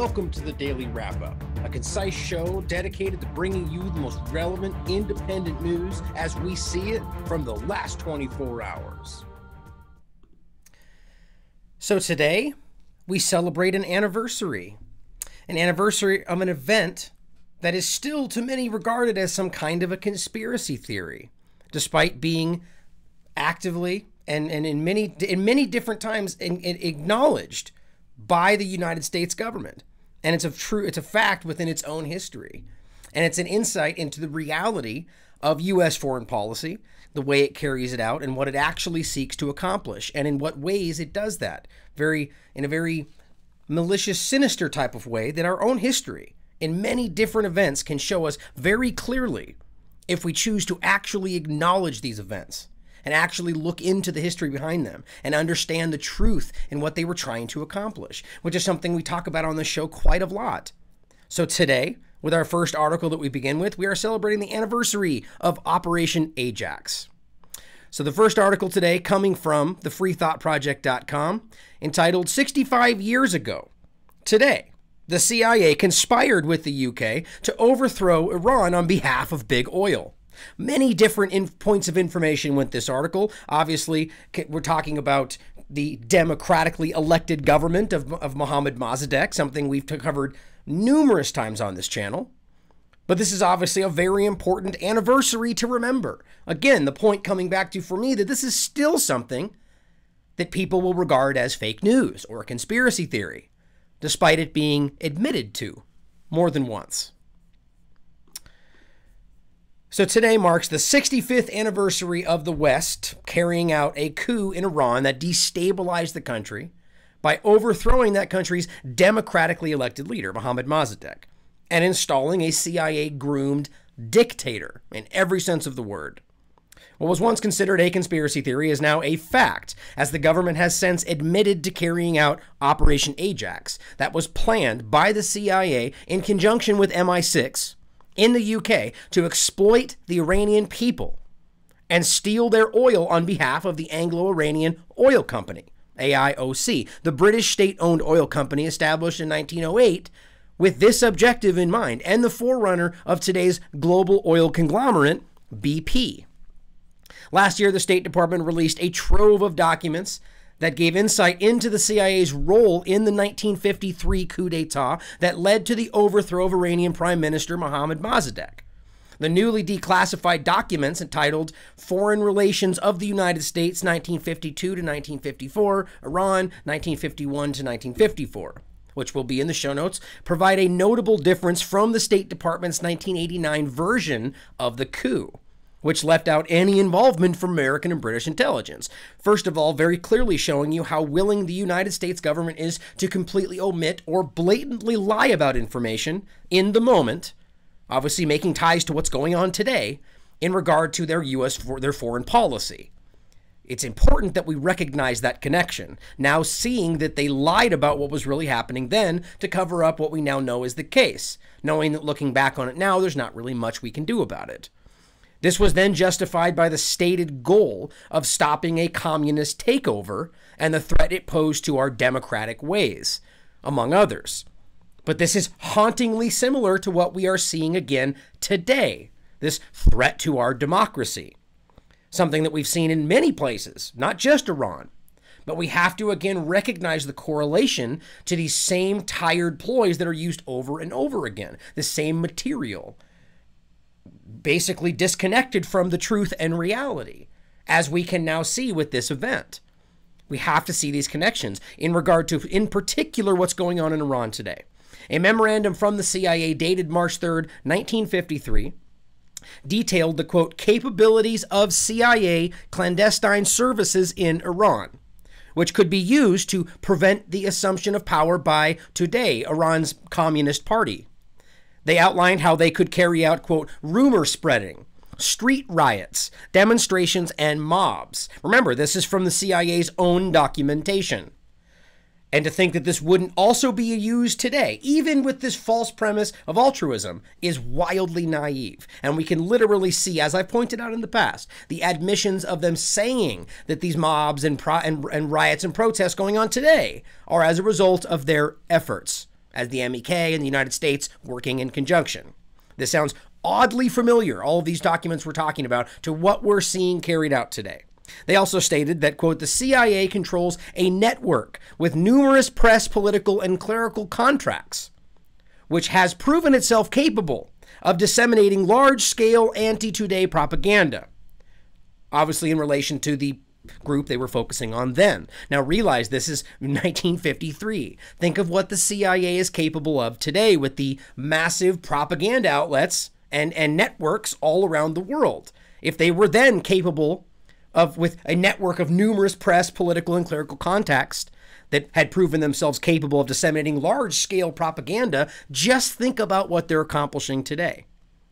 Welcome to the Daily Wrap-Up, a concise show dedicated to bringing you the most relevant independent news as we see it from the last 24 hours. So today, we celebrate an anniversary of an event that is still to many regarded as some kind of a conspiracy theory, despite being actively and in many different times acknowledged by the United States government. And it's a fact within its own history. And it's an insight into the reality of U.S. foreign policy, the way it carries it out, and what it actually seeks to accomplish, and in what ways it does that. In a very malicious, sinister type of way that our own history in many different events can show us very clearly if we choose to actually acknowledge these events and actually look into the history behind them and understand the truth in what they were trying to accomplish, which is something we talk about on the show quite a lot. So today, with our first article that we begin with, we are celebrating the anniversary of Operation Ajax. So the first article today coming from thefreethoughtproject.com, entitled 65 Years Ago Today, the CIA conspired with the UK to overthrow Iran on behalf of Big Oil. Many different points of information with this article. Obviously, we're talking about the democratically elected government of Mohammad Mossadegh, something we've covered numerous times on this channel. But this is obviously a very important anniversary to remember. Again, the point coming back to for me that this is still something that people will regard as fake news or a conspiracy theory, despite it being admitted to more than once. So today marks the 65th anniversary of the West carrying out a coup in Iran that destabilized the country by overthrowing that country's democratically elected leader, Mohammad Mossadegh, and installing a CIA-groomed dictator in every sense of the word. What was once considered a conspiracy theory is now a fact, as the government has since admitted to carrying out Operation Ajax that was planned by the CIA in conjunction with MI6 in the UK to exploit the Iranian people and steal their oil on behalf of the Anglo-Iranian Oil Company, AIOC, the British state-owned oil company established in 1908 with this objective in mind, and the forerunner of today's global oil conglomerate, BP. Last year, the State Department released a trove of documents that gave insight into the CIA's role in the 1953 coup d'etat that led to the overthrow of Iranian Prime Minister Mohammad Mossadegh. The newly declassified documents entitled Foreign Relations of the United States 1952 to 1954, Iran 1951 to 1954, which will be in the show notes, provide a notable difference from the State Department's 1989 version of the coup, which left out any involvement from American and British intelligence. First of all, very clearly showing you how willing the United States government is to completely omit or blatantly lie about information in the moment, obviously making ties to what's going on today in regard to their foreign policy. It's important that we recognize that connection, now seeing that they lied about what was really happening then to cover up what we now know is the case, knowing that looking back on it now, there's not really much we can do about it. This was then justified by the stated goal of stopping a communist takeover and the threat it posed to our democratic ways, among others. But this is hauntingly similar to what we are seeing again today, this threat to our democracy. Something that we've seen in many places, not just Iran. But we have to again recognize the correlation to these same tired ploys that are used over and over again, the same material, basically disconnected from the truth and reality, as we can now see with this event. We have to see these connections in regard to, in particular, what's going on in Iran today. A memorandum from the CIA dated March 3rd, 1953, detailed the, quote, capabilities of CIA clandestine services in Iran, which could be used to prevent the assumption of power by, today, Iran's Communist Party. They outlined how they could carry out, quote, rumor spreading, street riots, demonstrations, and mobs. Remember, this is from the CIA's own documentation. And to think that this wouldn't also be used today, even with this false premise of altruism, is wildly naive. And we can literally see, as I've pointed out in the past, the admissions of them saying that these mobs and riots and protests going on today are as a result of their efforts as the MEK and the United States working in conjunction. This sounds oddly familiar, all of these documents we're talking about, to what we're seeing carried out today. They also stated that, quote, the CIA controls a network with numerous press, political, and clerical contracts, which has proven itself capable of disseminating large-scale anti-today propaganda, obviously in relation to the group they were focusing on then. Now realize this is 1953. Think of what the CIA is capable of today with the massive propaganda outlets and networks all around the world. If they were then capable of, with a network of numerous press, political, and clerical contacts that had proven themselves capable of disseminating large-scale propaganda, just think about what they're accomplishing today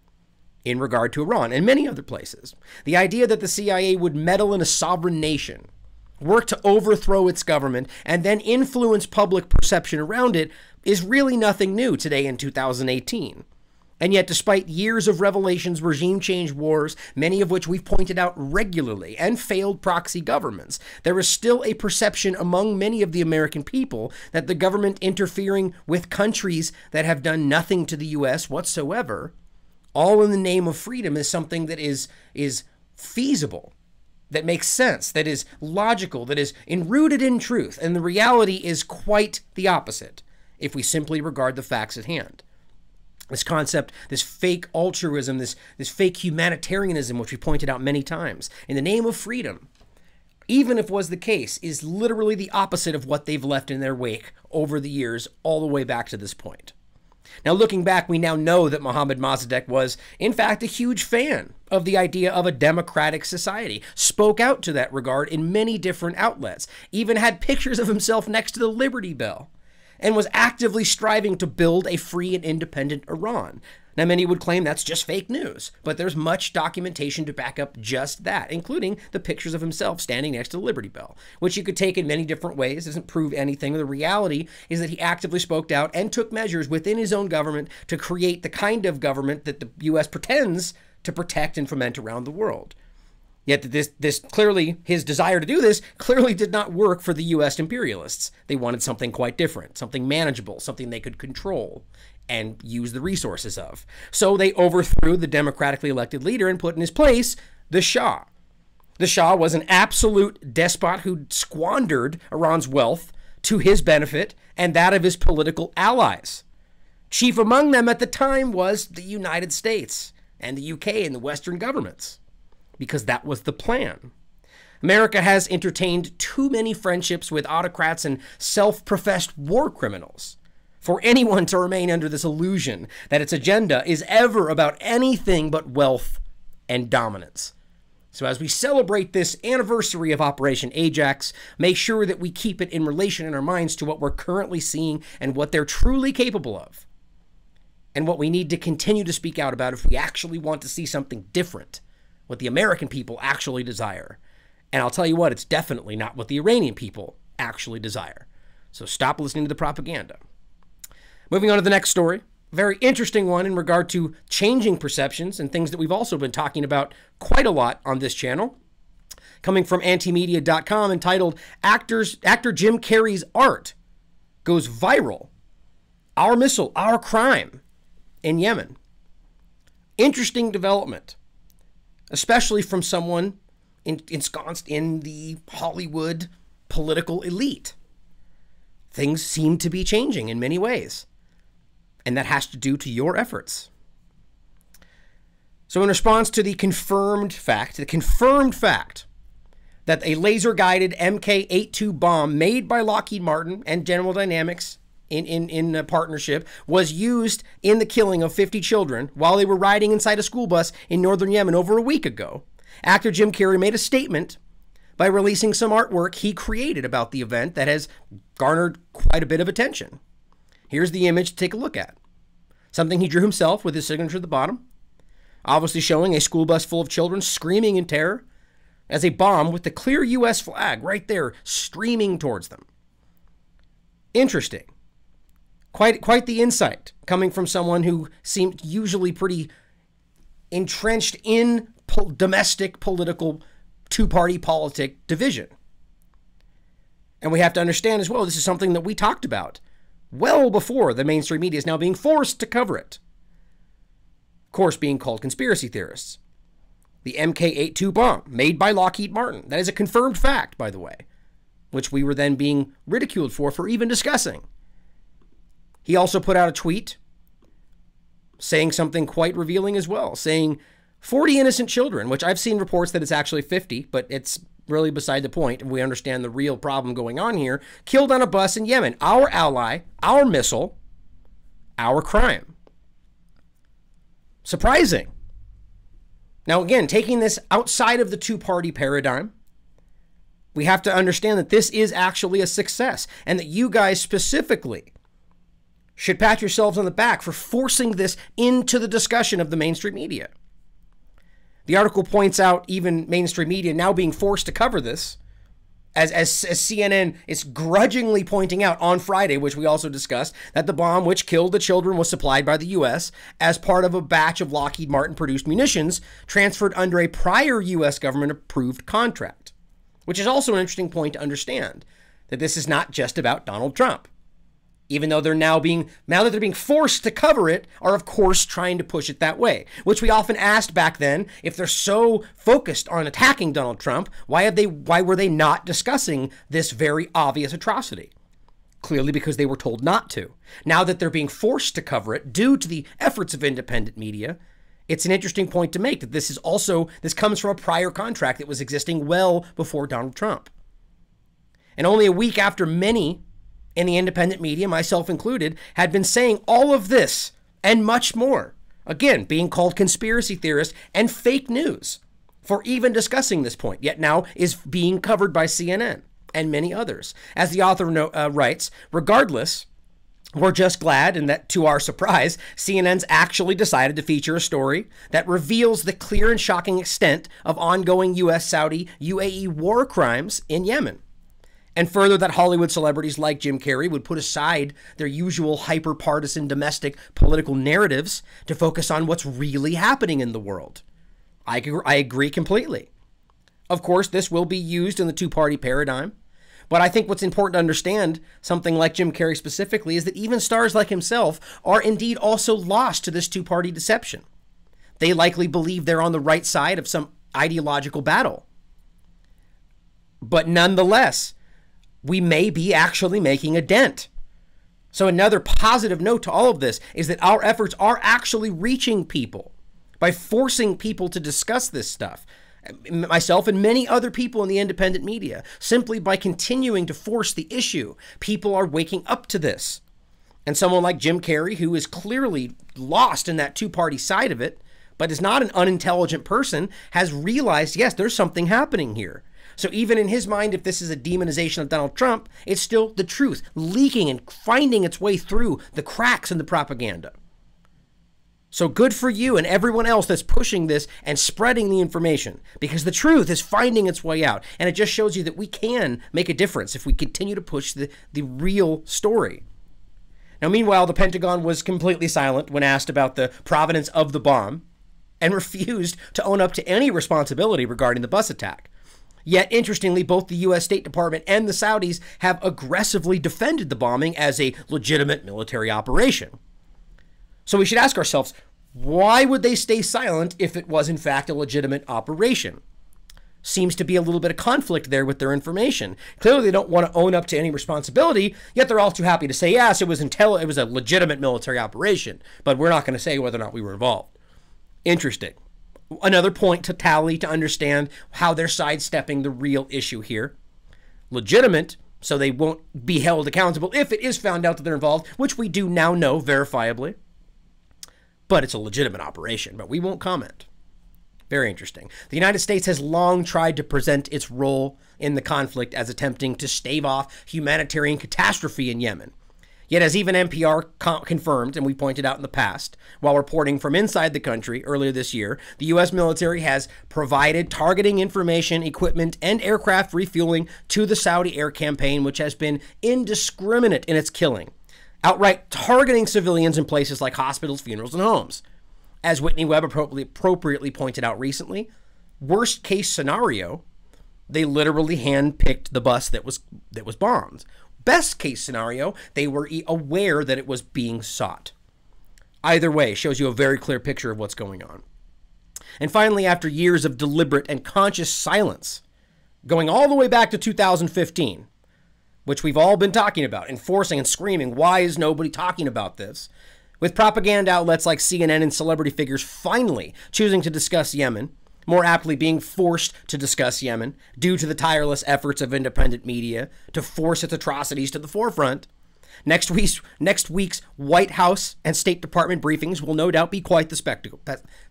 in regard to Iran and many other places. The idea that the CIA would meddle in a sovereign nation, work to overthrow its government, and then influence public perception around it is really nothing new today in 2018. And yet, despite years of revelations, regime change wars, many of which we've pointed out regularly, and failed proxy governments, there is still a perception among many of the American people that the government interfering with countries that have done nothing to the U.S. whatsoever, all in the name of freedom, is something that is feasible, that makes sense, that is logical, that is rooted in truth. And the reality is quite the opposite if we simply regard the facts at hand. This concept, this fake altruism, this fake humanitarianism, which we pointed out many times, in the name of freedom, even if was the case, is literally the opposite of what they've left in their wake over the years, all the way back to this point. Now, looking back, we now know that Mohammad Mossadegh was, in fact, a huge fan of the idea of a democratic society, spoke out to that regard in many different outlets, even had pictures of himself next to the Liberty Bell, and was actively striving to build a free and independent Iran. Now, many would claim that's just fake news, but there's much documentation to back up just that, including the pictures of himself standing next to the Liberty Bell, which you could take in many different ways. Doesn't prove anything. The reality is that he actively spoke out and took measures within his own government to create the kind of government that the U.S. pretends to protect and foment around the world. Yet this clearly, his desire to do this clearly did not work for the U.S. imperialists. They wanted something quite different, something manageable, something they could control and use the resources of. So they overthrew the democratically elected leader and put in his place the Shah. The Shah was an absolute despot who squandered Iran's wealth to his benefit and that of his political allies. Chief among them at the time was the United States and the UK and the Western governments, because that was the plan. America has entertained too many friendships with autocrats and self-professed war criminals for anyone to remain under this illusion that its agenda is ever about anything but wealth and dominance. So as we celebrate this anniversary of Operation Ajax, make sure that we keep it in relation in our minds to what we're currently seeing and what they're truly capable of, and what we need to continue to speak out about if we actually want to see something different, what the American people actually desire. And I'll tell you what, it's definitely not what the Iranian people actually desire. So stop listening to the propaganda. Moving on to the next story, a very interesting one in regard to changing perceptions and things that we've also been talking about quite a lot on this channel. Coming from antimedia.com, entitled Actor Jim Carrey's Art Goes Viral. Our Missile, Our Crime in Yemen. Interesting development, especially from someone ensconced in the Hollywood political elite. Things seem to be changing in many ways, and that has to do to your efforts. So in response to the confirmed fact that a laser-guided Mk-82 bomb made by Lockheed Martin and General Dynamics in a partnership was used in the killing of 50 children while they were riding inside a school bus in northern Yemen over a week ago, actor Jim Carrey made a statement by releasing some artwork he created about the event that has garnered quite a bit of attention. Here's the image to take a look at. Something he drew himself with his signature at the bottom, obviously showing a school bus full of children screaming in terror as a bomb with the clear U.S. flag right there streaming towards them. Interesting. Quite the insight coming from someone who seemed usually pretty entrenched in domestic political two-party politic division. And we have to understand as well, this is something that we talked about well before the mainstream media is now being forced to cover it. Of course, being called conspiracy theorists. The MK-82 bomb made by Lockheed Martin. That is a confirmed fact, by the way, which we were then being ridiculed for even discussing. He also put out a tweet saying something quite revealing as well, saying 40 innocent children, which I've seen reports that it's actually 50, but it's really beside the point. We understand the real problem going on here. Killed on a bus in Yemen. Our ally, our missile, our crime. Surprising. Now, again, taking this outside of the two-party paradigm, we have to understand that this is actually a success and that you guys specifically should pat yourselves on the back for forcing this into the discussion of the mainstream media. The article points out even mainstream media now being forced to cover this, as CNN is grudgingly pointing out on Friday, which we also discussed, that the bomb which killed the children was supplied by the U.S. as part of a batch of Lockheed Martin-produced munitions transferred under a prior U.S. government-approved contract, which is also an interesting point to understand, that this is not just about Donald Trump. Even though now that they're being forced to cover it, are of course trying to push it that way, which we often asked back then, if they're so focused on attacking Donald Trump, why were they not discussing this very obvious atrocity? Clearly because they were told not to. Now that they're being forced to cover it due to the efforts of independent media, it's an interesting point to make that this comes from a prior contract that was existing well before Donald Trump. And only a week after many in the independent media, myself included, had been saying all of this and much more. Again, being called conspiracy theorists and fake news for even discussing this point, yet now is being covered by CNN and many others. As the author writes, regardless, we're just glad, and that to our surprise, CNN's actually decided to feature a story that reveals the clear and shocking extent of ongoing U.S.-Saudi UAE war crimes in Yemen. And further, that Hollywood celebrities like Jim Carrey would put aside their usual hyper-partisan domestic political narratives to focus on what's really happening in the world. I agree completely. Of course, this will be used in the two-party paradigm. But I think what's important to understand, something like Jim Carrey specifically, is that even stars like himself are indeed also lost to this two-party deception. They likely believe they're on the right side of some ideological battle. But nonetheless, we may be actually making a dent. So another positive note to all of this is that our efforts are actually reaching people by forcing people to discuss this stuff. Myself and many other people in the independent media, simply by continuing to force the issue, people are waking up to this. And someone like Jim Carrey, who is clearly lost in that two-party side of it, but is not an unintelligent person, has realized, yes, there's something happening here. So even in his mind, if this is a demonization of Donald Trump, it's still the truth leaking and finding its way through the cracks in the propaganda. So good for you and everyone else that's pushing this and spreading the information, because the truth is finding its way out. And it just shows you that we can make a difference if we continue to push the real story. Now, meanwhile, the Pentagon was completely silent when asked about the provenance of the bomb and refused to own up to any responsibility regarding the bus attack. Yet, interestingly, both the U.S. State Department and the Saudis have aggressively defended the bombing as a legitimate military operation. So we should ask ourselves, why would they stay silent if it was in fact a legitimate operation? Seems to be a little bit of conflict there with their information. Clearly, they don't want to own up to any responsibility, yet they're all too happy to say, yes, it was a legitimate military operation, but we're not going to say whether or not we were involved. Interesting. Another point to tally to understand how they're sidestepping the real issue here. Legitimate, so they won't be held accountable if it is found out that they're involved, which we do now know verifiably. But it's a legitimate operation, but we won't comment. Very interesting. The United States has long tried to present its role in the conflict as attempting to stave off humanitarian catastrophe in Yemen. Yet, as even NPR confirmed, and we pointed out in the past, while reporting from inside the country earlier this year, the U.S. military has provided targeting information, equipment, and aircraft refueling to the Saudi air campaign, which has been indiscriminate in its killing, outright targeting civilians in places like hospitals, funerals, and homes. As Whitney Webb appropriately pointed out recently, worst case scenario, they literally handpicked the bus that was bombed. Best case scenario, they were aware that it was being sought. Either way, shows you a very clear picture of what's going on. And finally, after years of deliberate and conscious silence, going all the way back to 2015, which we've all been talking about, enforcing and screaming, why is nobody talking about this? With propaganda outlets like CNN and celebrity figures finally choosing to discuss Yemen, more aptly being forced to discuss Yemen due to the tireless efforts of independent media to force its atrocities to the forefront. Next week's White House and State Department briefings will no doubt be quite the spectacle.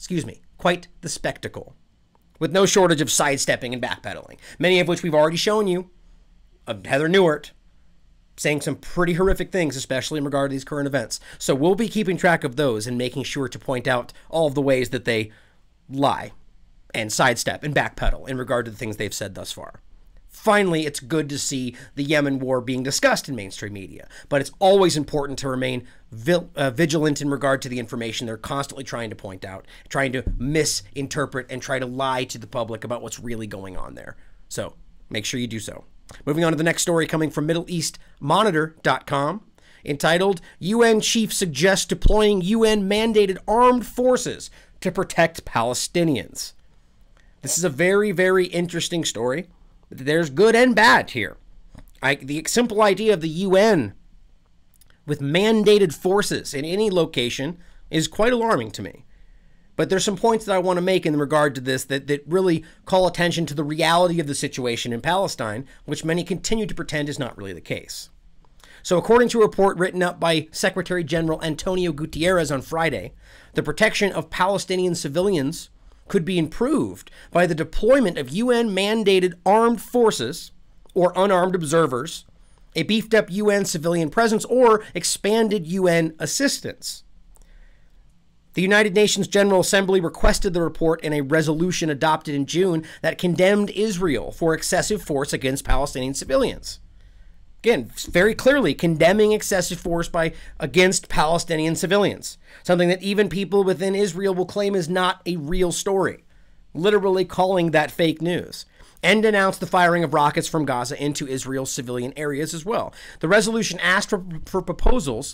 Quite the spectacle, with no shortage of sidestepping and backpedaling, many of which we've already shown you, of Heather Nauert saying some pretty horrific things, especially in regard to these current events. So we'll be keeping track of those and making sure to point out all of the ways that they lie and sidestep and backpedal in regard to the things they've said thus far. Finally, it's good to see the Yemen war being discussed in mainstream media, but it's always important to remain vigilant in regard to the information they're constantly trying to point out, trying to misinterpret and try to lie to the public about what's really going on there. So make sure you do so. Moving on to the next story coming from MiddleEastMonitor.com, entitled, UN Chief Suggests Deploying UN-Mandated Armed Forces to Protect Palestinians. This is a very, very interesting story. There's good and bad here. The simple idea of the UN with mandated forces in any location is quite alarming to me. But there's some points that I want to make in regard to this that really call attention to the reality of the situation in Palestine, which many continue to pretend is not really the case. So according to a report written up by Secretary General Antonio Guterres on Friday, the protection of Palestinian civilians could be improved by the deployment of UN-mandated armed forces or unarmed observers, a beefed-up UN civilian presence, or expanded UN assistance. The United Nations General Assembly requested the report in a resolution adopted in June that condemned Israel for excessive force against Palestinian civilians. Again, very clearly condemning excessive force against Palestinian civilians, something that even people within Israel will claim is not a real story, literally calling that fake news, and denounced the firing of rockets from Gaza into Israel's civilian areas as well. The resolution asked for proposals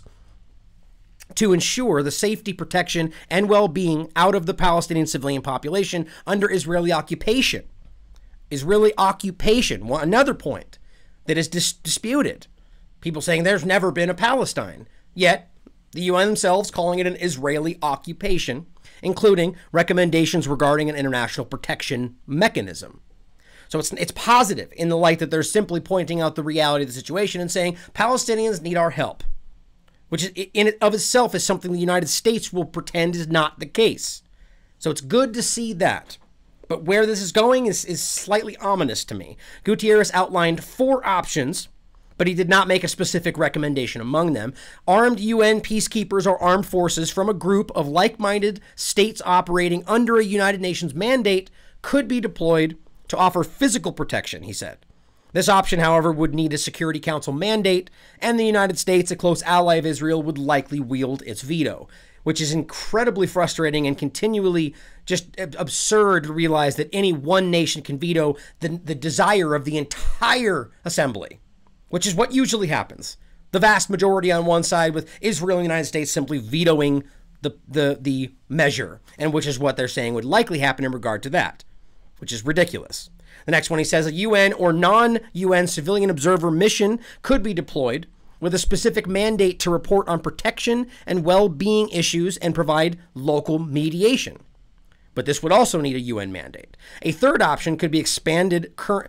to ensure the safety, protection, and well-being out of the Palestinian civilian population under Israeli occupation. Israeli occupation, another point that is disputed. People saying there's never been a Palestine, yet the UN themselves calling it an Israeli occupation, including recommendations regarding an international protection mechanism. So it's positive in the light that they're simply pointing out the reality of the situation and saying Palestinians need our help, which in and of itself is something the United States will pretend is not the case. So it's good to see that. But where this is going is slightly ominous to me. Guterres outlined 4 options, but he did not make a specific recommendation among them. Armed UN peacekeepers or armed forces from a group of like-minded states operating under a United Nations mandate could be deployed to offer physical protection, he said. This option, however, would need a Security Council mandate, and the United States, a close ally of Israel, would likely wield its veto, which is incredibly frustrating and continually just absurd to realize that any one nation can veto the desire of the entire assembly, which is what usually happens. The vast majority on one side, with Israel and the United States simply vetoing the measure, and which is what they're saying would likely happen in regard to that, which is ridiculous. The next one, he says, a UN or non-UN civilian observer mission could be deployed with a specific mandate to report on protection and well-being issues and provide local mediation. But this would also need a UN mandate. A third option could be expanded current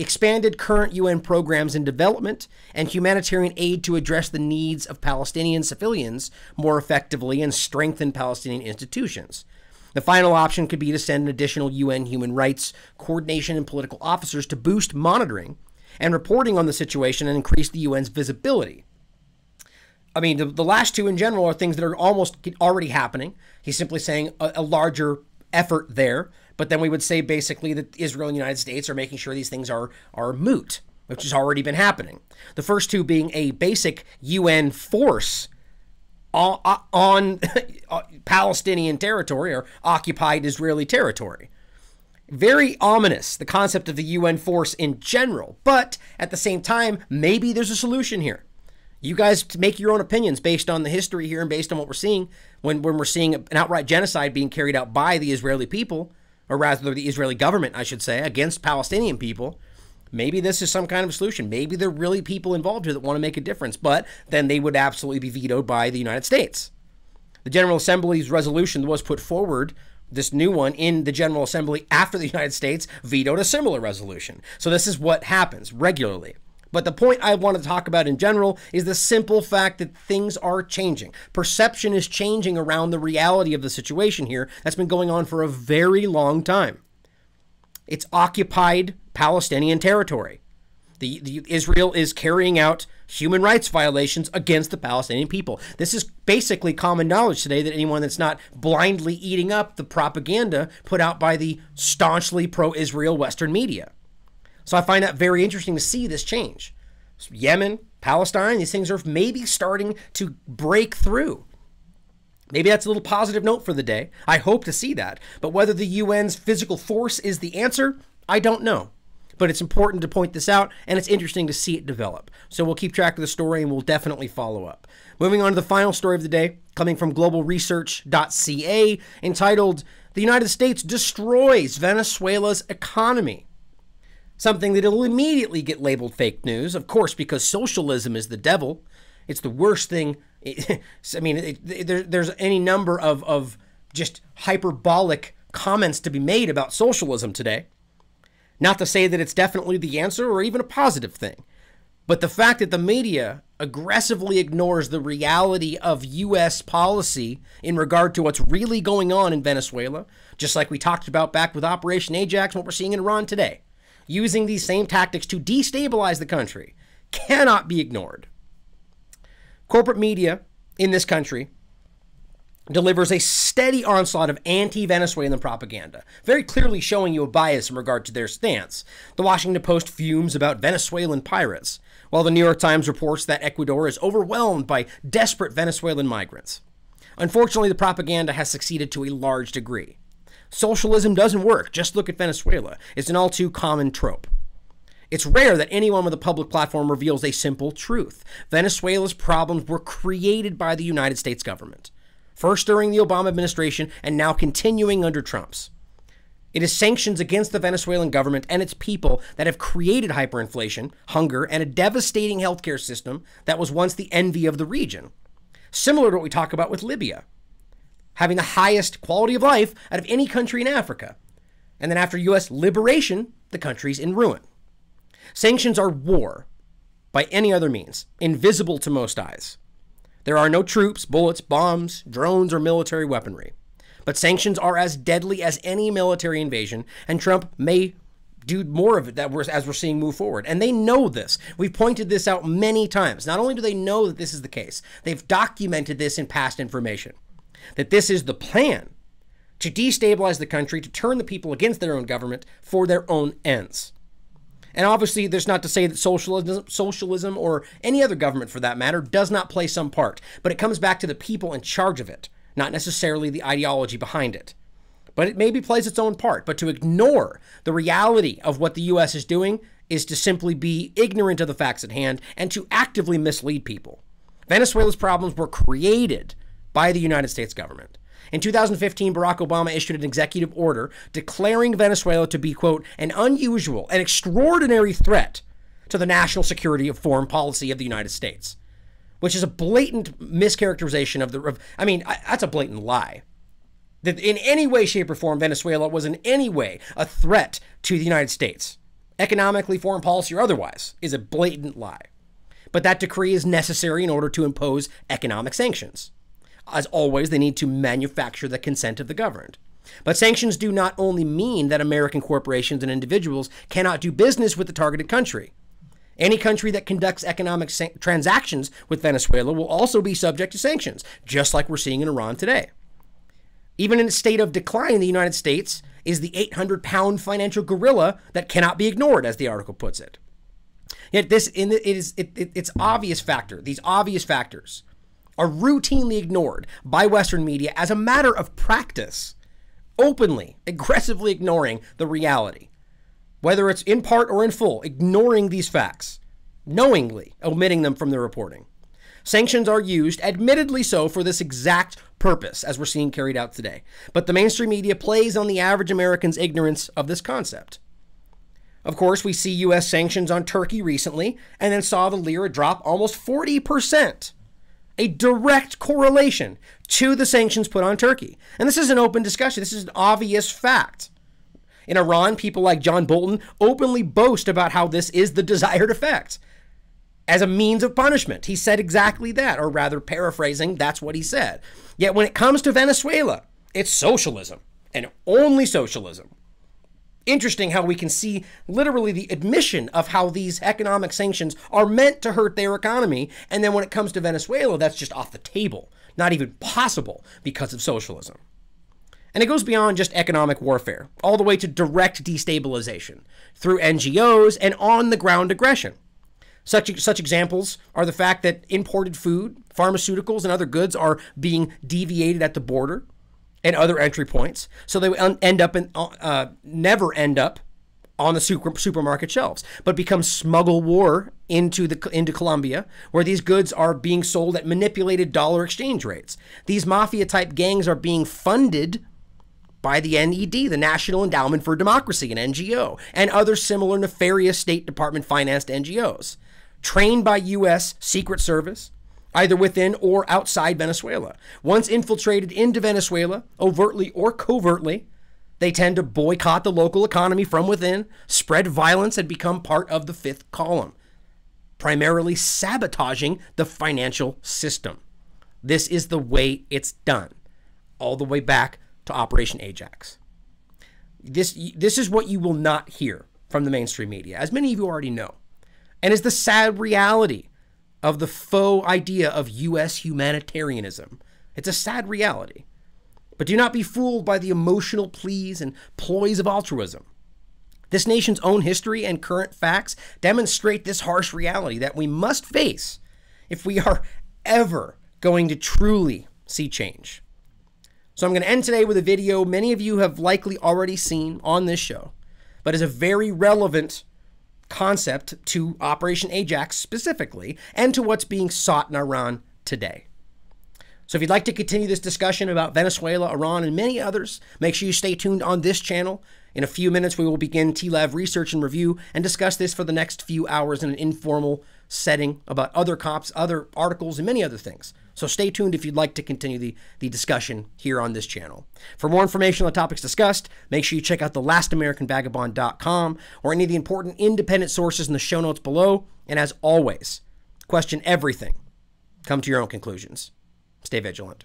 UN programs in development and humanitarian aid to address the needs of Palestinian civilians more effectively and strengthen Palestinian institutions. The final option could be to send additional UN human rights coordination and political officers to boost monitoring and reporting on the situation and increase the UN's visibility. I mean, the last two in general are things that are almost already happening. He's simply saying a larger effort there, but then we would say basically that Israel and the United States are making sure these things are moot, which has already been happening. The first two being a basic UN force on Palestinian territory or occupied Israeli territory. Very ominous, the concept of the UN force in general. But at the same time, maybe there's a solution here. You guys make your own opinions based on the history here and based on what we're seeing when we're seeing an outright genocide being carried out by the Israeli people, or rather the Israeli government, I should say, against Palestinian people. Maybe this is some kind of solution. Maybe there are really people involved here that want to make a difference, but then they would absolutely be vetoed by the United States. The General Assembly's resolution was put forward, this new one, in the General Assembly after the United States vetoed a similar resolution. So this is what happens regularly. But the point I want to talk about in general is the simple fact that things are changing. Perception is changing around the reality of the situation here that's been going on for a very long time. It's occupied Palestinian territory. Israel is carrying out human rights violations against the Palestinian people. This is basically common knowledge today that anyone that's not blindly eating up the propaganda put out by the staunchly pro-Israel Western media. So I find that very interesting to see this change. So Yemen, Palestine, these things are maybe starting to break through. Maybe that's a little positive note for the day. I hope to see that. But whether the UN's physical force is the answer, I don't know. But it's important to point this out, and it's interesting to see it develop. So we'll keep track of the story, and we'll definitely follow up. Moving on to the final story of the day, coming from globalresearch.ca, entitled, "The United States Destroys Venezuela's Economy." Something that will immediately get labeled fake news, of course, because socialism is the devil. It's the worst thing. I mean, there's any number of just hyperbolic comments to be made about socialism today. Not to say that it's definitely the answer or even a positive thing, but the fact that the media aggressively ignores the reality of U.S. policy in regard to what's really going on in Venezuela, just like we talked about back with Operation Ajax and what we're seeing in Iran today, using these same tactics to destabilize the country, cannot be ignored. Corporate media in this country delivers a steady onslaught of anti-Venezuelan propaganda, very clearly showing you a bias in regard to their stance. The Washington Post fumes about Venezuelan pirates, while the New York Times reports that Ecuador is overwhelmed by desperate Venezuelan migrants. Unfortunately, the propaganda has succeeded to a large degree. Socialism doesn't work. Just look at Venezuela. It's an all too common trope. It's rare that anyone with a public platform reveals a simple truth. Venezuela's problems were created by the United States government. First during the Obama administration and now continuing under Trump's. It is sanctions against the Venezuelan government and its people that have created hyperinflation, hunger, and a devastating healthcare system that was once the envy of the region. Similar to what we talk about with Libya, having the highest quality of life out of any country in Africa. And then after U.S. liberation, the country's in ruin. Sanctions are war, by any other means, invisible to most eyes. There are no troops, bullets, bombs, drones, or military weaponry. But sanctions are as deadly as any military invasion, and Trump may do more of it as we're seeing move forward. And they know this. We've pointed this out many times. Not only do they know that this is the case, they've documented this in past information, that this is the plan to destabilize the country, to turn the people against their own government for their own ends. And obviously, there's not to say that socialism or any other government for that matter does not play some part, but it comes back to the people in charge of it, not necessarily the ideology behind it. But it maybe plays its own part. But to ignore the reality of what the U.S. is doing is to simply be ignorant of the facts at hand and to actively mislead people. Venezuela's problems were created by the United States government. In 2015, Barack Obama issued an executive order declaring Venezuela to be, quote, an unusual and extraordinary threat to the national security of foreign policy of the United States, which is a blatant mischaracterization that's a blatant lie. That in any way, shape, or form, Venezuela was in any way a threat to the United States, economically, foreign policy, or otherwise, is a blatant lie. But that decree is necessary in order to impose economic sanctions. As always, they need to manufacture the consent of the governed. But sanctions do not only mean that American corporations and individuals cannot do business with the targeted country. Any country that conducts economic transactions with Venezuela will also be subject to sanctions, just like we're seeing in Iran today. Even in a state of decline, the United States is the 800-pound financial gorilla that cannot be ignored, as the article puts it. Yet it's obvious factor. These obvious factors are routinely ignored by Western media as a matter of practice openly, aggressively ignoring the reality, whether it's in part or in full, ignoring these facts, knowingly omitting them from the reporting. Sanctions are used, admittedly so, for this exact purpose, as we're seeing carried out today. But the mainstream media plays on the average American's ignorance of this concept. Of course, we see U.S. sanctions on Turkey recently, and then saw the lira drop almost 40%. A direct correlation to the sanctions put on Turkey. And this is an open discussion. This is an obvious fact. In Iran, people like John Bolton openly boast about how this is the desired effect as a means of punishment. He said exactly that, or rather paraphrasing, that's what he said. Yet when it comes to Venezuela, it's socialism, and only socialism. Interesting how we can see literally the admission of how these economic sanctions are meant to hurt their economy, and then when it comes to Venezuela, that's just off the table, not even possible because of socialism. And it goes beyond just economic warfare, all the way to direct destabilization through NGOs and on-the-ground aggression. Such examples are the fact that imported food, pharmaceuticals, and other goods are being deviated at the border and other entry points, so they never end up on the supermarket shelves, but become smuggle war into Colombia, where these goods are being sold at manipulated dollar exchange rates. These mafia-type gangs are being funded by the NED, the National Endowment for Democracy, an NGO, and other similar nefarious State Department-financed NGOs, trained by U.S. Secret Service, either within or outside Venezuela. Once infiltrated into Venezuela, overtly or covertly, they tend to boycott the local economy from within, spread violence, and become part of the fifth column, primarily sabotaging the financial system. This is the way it's done, all the way back to Operation Ajax. This is what you will not hear from the mainstream media, as many of you already know, and is the sad reality of the faux idea of U.S. humanitarianism. It's a sad reality. But do not be fooled by the emotional pleas and ploys of altruism. This nation's own history and current facts demonstrate this harsh reality that we must face if we are ever going to truly see change. So I'm going to end today with a video many of you have likely already seen on this show, but is a very relevant concept to Operation Ajax specifically, and to what's being sought in Iran today. So if you'd like to continue this discussion about Venezuela, Iran, and many others, make sure you stay tuned on this channel. In a few minutes, we will begin TLAV research and review and discuss this for the next few hours in an informal setting about other cops, other articles, and many other things. So stay tuned if you'd like to continue the discussion here on this channel. For more information on the topics discussed, make sure you check out thelastamericanvagabond.com or any of the important independent sources in the show notes below. And as always, question everything. Come to your own conclusions. Stay vigilant.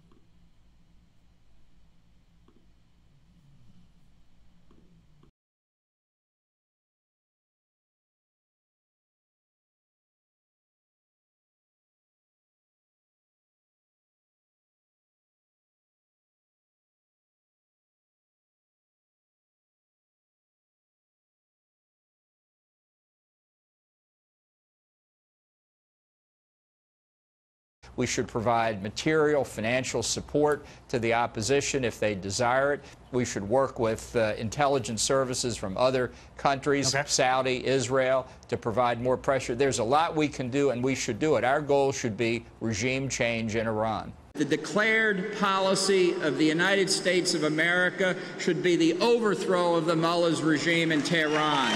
We should provide material, financial support to the opposition if they desire it. We should work with intelligence services from other countries, Saudi, Israel, to provide more pressure. There's a lot we can do, and we should do it. Our goal should be regime change in Iran. The declared policy of the United States of America should be the overthrow of the mullah's regime in Tehran.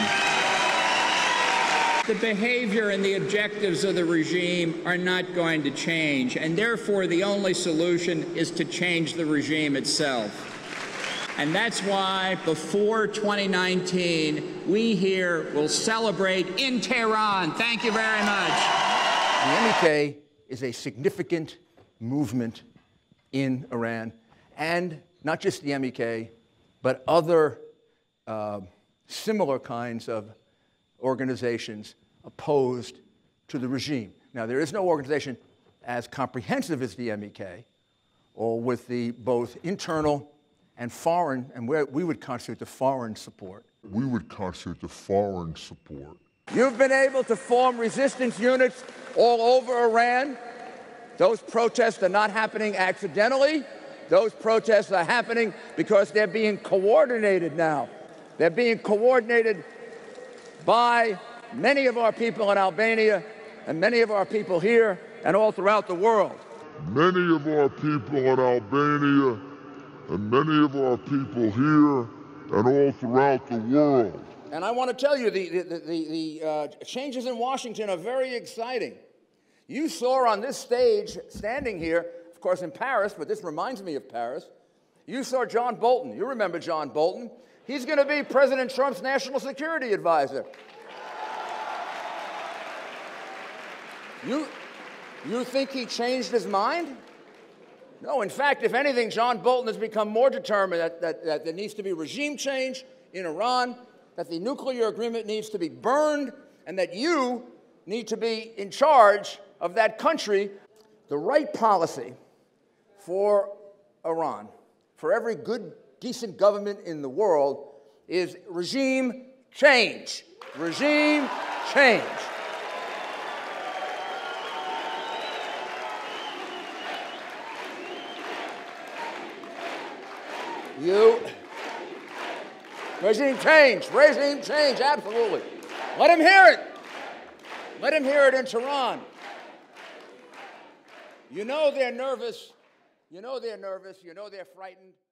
The behavior and the objectives of the regime are not going to change, and therefore the only solution is to change the regime itself. And that's why before 2019, we here will celebrate in Tehran. Thank you very much. The MEK is a significant movement in Iran, and not just the MEK, but other similar kinds of organizations opposed to the regime. Now, there is no organization as comprehensive as the MEK, or with the both internal and foreign, and where we would constitute the foreign support. You've been able to form resistance units all over Iran. Those protests are not happening accidentally. Those protests are happening because they're being coordinated now. They're being coordinated by many of our people in Albania and many of our people here and all throughout the world. Many of our people in Albania and many of our people here and all throughout the world. And I want to tell you, the changes in Washington are very exciting. You saw on this stage, standing here, of course in Paris, but this reminds me of Paris, you saw John Bolton. You remember John Bolton. He's going to be President Trump's national security advisor. You think he changed his mind? No, in fact, if anything, John Bolton has become more determined that there needs to be regime change in Iran, that the nuclear agreement needs to be burned, and that you need to be in charge of that country. The right policy for Iran, for every good, decent government in the world, is regime change. Regime change. Regime change, absolutely. Let him hear it. Let him hear it in Tehran. You know they're nervous. You know they're nervous. You know they're frightened.